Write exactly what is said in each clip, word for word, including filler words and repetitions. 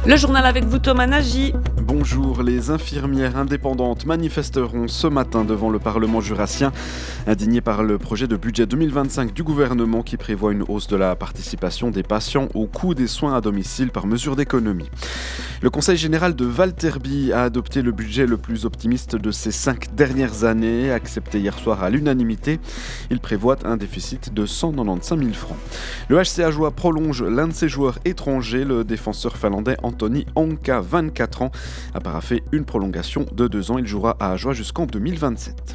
Le journal avec vous, Thomas Nagy. Bonjour, les infirmières indépendantes manifesteront ce matin devant le Parlement jurassien, indignées par le projet de budget deux mille vingt-cinq du gouvernement qui prévoit une hausse de la participation des patients au coût des soins à domicile par mesure d'économie. Le Conseil général de Valterby a adopté le budget le plus optimiste de ces cinq dernières années, accepté hier soir à l'unanimité. Il prévoit un déficit de cent quatre-vingt-quinze mille francs. Le H C A Joie prolonge l'un de ses joueurs étrangers, le défenseur finlandais Anthony Honka, vingt-quatre ans, a paraphé une prolongation de deux ans. Il jouera à Ajoie jusqu'en deux mille vingt-sept.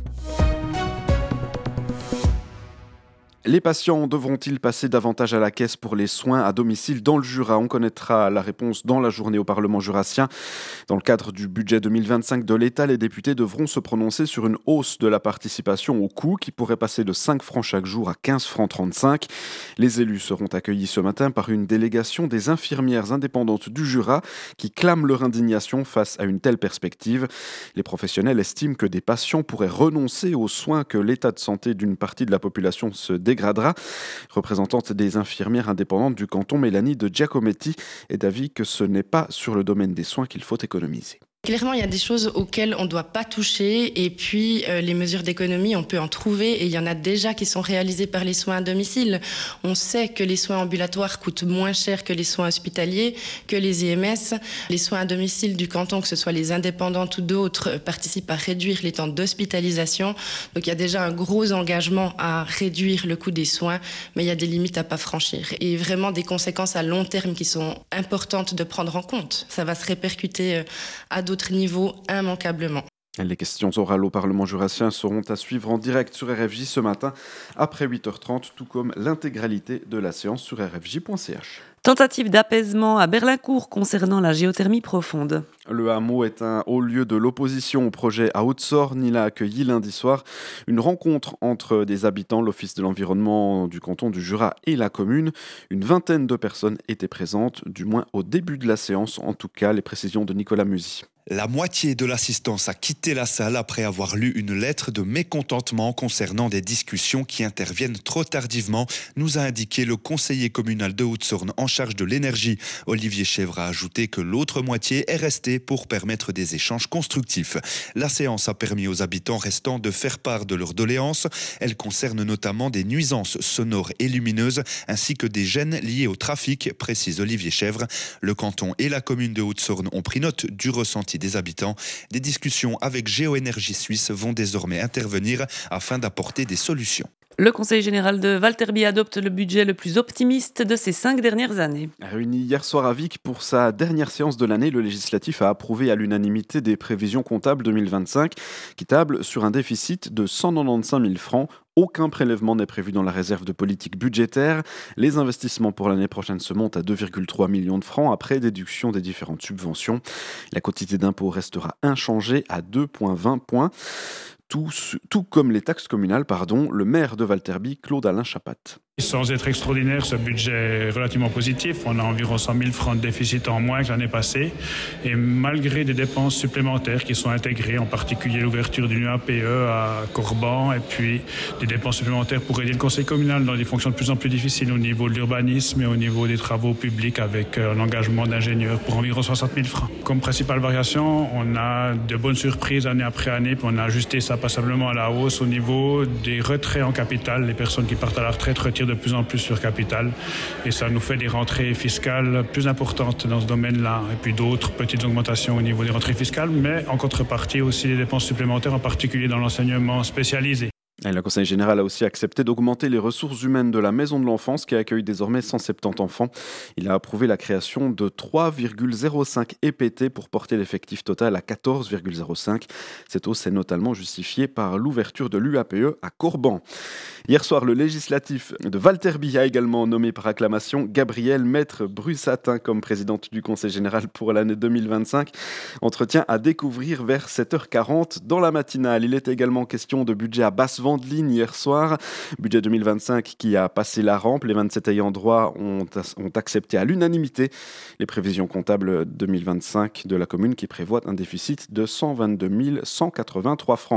Les patients devront-ils passer davantage à la caisse pour les soins à domicile dans le Jura ? On connaîtra la réponse dans la journée au Parlement jurassien. Dans le cadre du budget deux mille vingt-cinq de l'État, les députés devront se prononcer sur une hausse de la participation au coût qui pourrait passer de cinq francs chaque jour à quinze francs trente-cinq. Les élus seront accueillis ce matin par une délégation des infirmières indépendantes du Jura qui clament leur indignation face à une telle perspective. Les professionnels estiment que des patients pourraient renoncer aux soins que l'état de santé d'une partie de la population se dégradera. Représentante des infirmières indépendantes du canton, Mélanie de Giacometti est d'avis que ce n'est pas sur le domaine des soins qu'il faut économiser. Clairement, il y a des choses auxquelles on ne doit pas toucher et puis euh, les mesures d'économie, on peut en trouver et il y en a déjà qui sont réalisées par les soins à domicile. On sait que les soins ambulatoires coûtent moins cher que les soins hospitaliers, que les I M S. Les soins à domicile du canton, que ce soit les indépendantes ou d'autres, participent à réduire les temps d'hospitalisation. Donc il y a déjà un gros engagement à réduire le coût des soins, mais il y a des limites à ne pas franchir et vraiment des conséquences à long terme qui sont importantes de prendre en compte. Ça va se répercuter à d'autres D'autres niveaux immanquablement. Les questions orales au Parlement jurassien seront à suivre en direct sur R F J ce matin après huit heures trente, tout comme l'intégralité de la séance sur r f j point c h. Tentative d'apaisement à Berlincourt concernant la géothermie profonde. Le hameau est un haut lieu de l'opposition au projet à Haute-Sorne. Il a accueilli lundi soir une rencontre entre des habitants, l'Office de l'environnement du canton du Jura et la commune. Une vingtaine de personnes étaient présentes, du moins au début de la séance. En tout cas, les précisions de Nicolas Musy. La moitié de l'assistance a quitté la salle après avoir lu une lettre de mécontentement concernant des discussions qui interviennent trop tardivement, nous a indiqué le conseiller communal de Haute-Sorne en charge de l'énergie. Olivier Chèvre a ajouté que l'autre moitié est restée pour permettre des échanges constructifs. La séance a permis aux habitants restants de faire part de leurs doléances. Elle concerne notamment des nuisances sonores et lumineuses ainsi que des gênes liées au trafic, précise Olivier Chèvre. Le canton et la commune de Haute-Sorne ont pris note du ressenti des habitants. Des discussions avec Géoénergie Suisse vont désormais intervenir afin d'apporter des solutions. Le Conseil général de Valterby adopte le budget le plus optimiste de ces cinq dernières années. Réuni hier soir à Vic pour sa dernière séance de l'année, le législatif a approuvé à l'unanimité des prévisions comptables deux mille vingt-cinq qui tablent sur un déficit de cent quatre-vingt-quinze mille francs. Aucun prélèvement n'est prévu dans la réserve de politique budgétaire. Les investissements pour l'année prochaine se montent à deux virgule trois millions de francs après déduction des différentes subventions. La quotité d'impôt restera inchangée à deux virgule vingt points. Tout, tout comme les taxes communales, pardon, le maire de Valterby, Claude-Alain Chapat. Sans être extraordinaire, ce budget est relativement positif. On a environ cent mille francs de déficit en moins que l'année passée. Et malgré des dépenses supplémentaires qui sont intégrées, en particulier l'ouverture d'une U A P E à Corban, et puis des dépenses supplémentaires pour aider le conseil communal dans des fonctions de plus en plus difficiles au niveau de l'urbanisme et au niveau des travaux publics avec l'engagement d'ingénieurs pour environ soixante mille francs. Comme principale variation, on a de bonnes surprises année après année, puis on a ajusté ça passablement à la hausse au niveau des retraits en capital. Les personnes qui partent à la retraite retirent de plus en plus sur capital et ça nous fait des rentrées fiscales plus importantes dans ce domaine-là et puis d'autres petites augmentations au niveau des rentrées fiscales, mais en contrepartie aussi des dépenses supplémentaires, en particulier dans l'enseignement spécialisé. Et le Conseil général a aussi accepté d'augmenter les ressources humaines de la Maison de l'Enfance qui accueille désormais cent soixante-dix enfants. Il a approuvé la création de trois virgule zéro cinq E P T pour porter l'effectif total à quatorze virgule zéro cinq. Cette hausse est notamment justifiée par l'ouverture de l'U A P E à Corban. Hier soir, le législatif de Valterby a également nommé par acclamation Gabrielle Maître-Brussatin comme présidente du Conseil général pour l'année deux mille vingt-cinq. Entretien à découvrir vers sept heures quarante dans la matinale. Il est également question de budget à Basse-Vendeline hier soir. Budget deux mille vingt-cinq qui a passé la rampe. Les vingt-sept ayants droit ont, ont accepté à l'unanimité les prévisions comptables deux mille vingt-cinq de la commune qui prévoit un déficit de cent vingt-deux mille cent quatre-vingt-trois francs.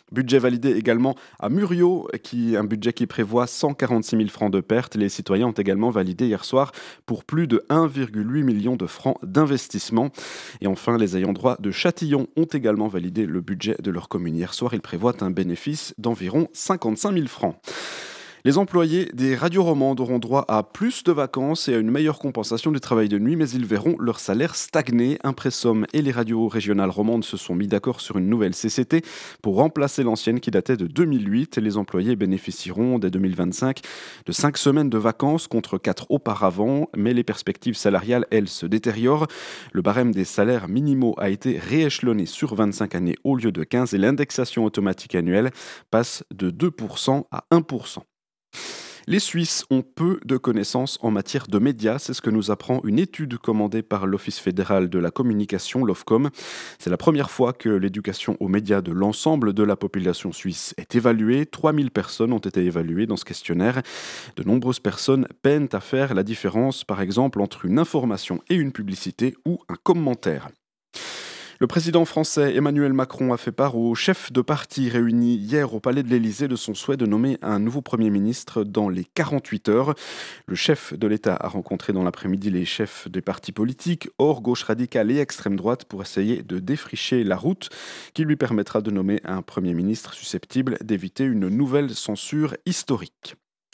Budget validé également à Murio, qui, un budget qui prévoit cent quarante-six mille francs de pertes. Les citoyens ont également validé hier soir pour plus de un virgule huit million de francs d'investissement. Et enfin, les ayants droit de Châtillon ont également validé le budget de leur commune. Hier soir, ils prévoient un bénéfice d'environ cinquante-cinq mille francs. Les employés des radios romandes auront droit à plus de vacances et à une meilleure compensation du travail de nuit, mais ils verront leur salaire stagner. Impressom et les radios régionales romandes se sont mis d'accord sur une nouvelle C C T pour remplacer l'ancienne qui datait de deux mille huit. Les employés bénéficieront dès deux mille vingt-cinq de cinq semaines de vacances contre quatre auparavant, mais les perspectives salariales, elles, se détériorent. Le barème des salaires minimaux a été rééchelonné sur vingt-cinq années au lieu de quinze et l'indexation automatique annuelle passe de deux pour cent à un pour cent. Les Suisses ont peu de connaissances en matière de médias, c'est ce que nous apprend une étude commandée par l'Office fédéral de la communication, l'Ofcom. C'est la première fois que l'éducation aux médias de l'ensemble de la population suisse est évaluée. trois mille personnes ont été évaluées dans ce questionnaire. De nombreuses personnes peinent à faire la différence, par exemple, entre une information et une publicité ou un commentaire. Le président français Emmanuel Macron a fait part aux chefs de parti réunis hier au Palais de l'Élysée de son souhait de nommer un nouveau Premier ministre dans les quarante-huit heures. Le chef de l'État a rencontré dans l'après-midi les chefs des partis politiques, hors gauche radicale et extrême droite, pour essayer de défricher la route qui lui permettra de nommer un Premier ministre susceptible d'éviter une nouvelle censure historique.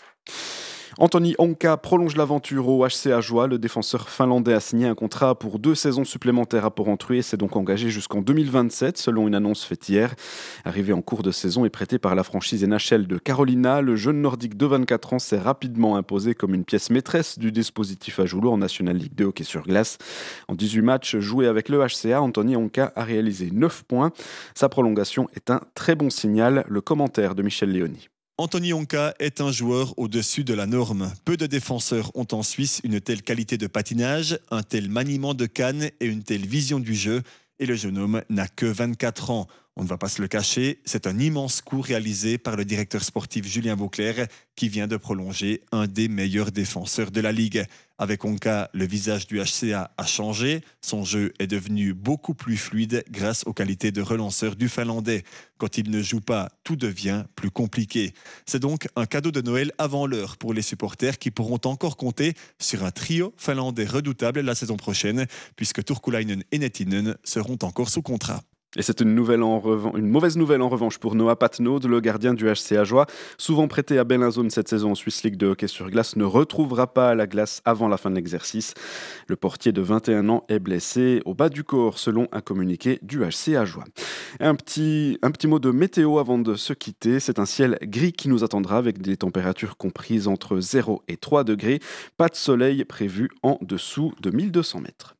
Anthony Honka prolonge l'aventure au H C Ajoie. Le défenseur finlandais a signé un contrat pour deux saisons supplémentaires à Porrentruy et s'est donc engagé jusqu'en deux mille vingt-sept, selon une annonce faite hier. Arrivé en cours de saison et prêté par la franchise N H L de Carolina, le jeune Nordique de vingt-quatre ans s'est rapidement imposé comme une pièce maîtresse du dispositif Ajoulo en National League de hockey sur glace. En dix-huit matchs joués avec le H C A, Anthony Honka a réalisé neuf points. Sa prolongation est un très bon signal. Le commentaire de Michel Léoni. Anthony Honka est un joueur au-dessus de la norme. Peu de défenseurs ont en Suisse une telle qualité de patinage, un tel maniement de canne et une telle vision du jeu. Et le jeune homme n'a que vingt-quatre ans. On ne va pas se le cacher, c'est un immense coup réalisé par le directeur sportif Julien Vauclair qui vient de prolonger un des meilleurs défenseurs de la Ligue. Avec Honka, le visage du H C A a changé. Son jeu est devenu beaucoup plus fluide grâce aux qualités de relanceur du Finlandais. Quand il ne joue pas, tout devient plus compliqué. C'est donc un cadeau de Noël avant l'heure pour les supporters qui pourront encore compter sur un trio finlandais redoutable la saison prochaine, puisque Turkulainen et Nettinen seront encore sous contrat. Et c'est une, nouvelle en revan- une mauvaise nouvelle en revanche pour Noah Patnaud, le gardien du H C Ajoie. Souvent prêté à Bellinzone cette saison en Swiss League de hockey sur glace, ne retrouvera pas la glace avant la fin de l'exercice. Le portier de vingt et un ans est blessé au bas du corps, selon un communiqué du H C Ajoie. Un petit, un petit mot de météo avant de se quitter. C'est un ciel gris qui nous attendra avec des températures comprises entre zéro et trois degrés. Pas de soleil prévu en dessous de mille deux cents mètres.